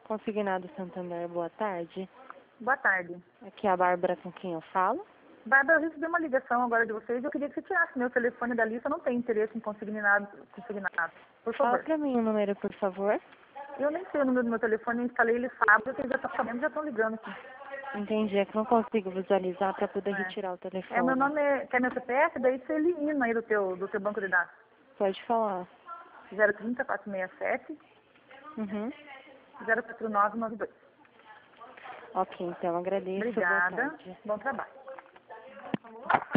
Consignado Santander, boa tarde. Boa tarde. Aqui é a Bárbara com quem eu falo. Bárbara, eu recebi uma ligação agora de vocês. Eu queria que você tirasse meu telefone da lista. Eu não tenho interesse em consignado. Por Fala favor. pra mim o número, por favor. Eu nem sei o número do meu telefone. Eu instalei ele sábado. Vocês já estão sabendo, já estão ligando aqui. Entendi, é que não consigo visualizar pra poder É. retirar o telefone. Meu nome é... Quer meu CPF? Daí você elimina aí do teu banco de dados. Pode falar. 030 467 Uhum. 04992. Ok, então agradeço. Boa Obrigada. tarde. Bom trabalho.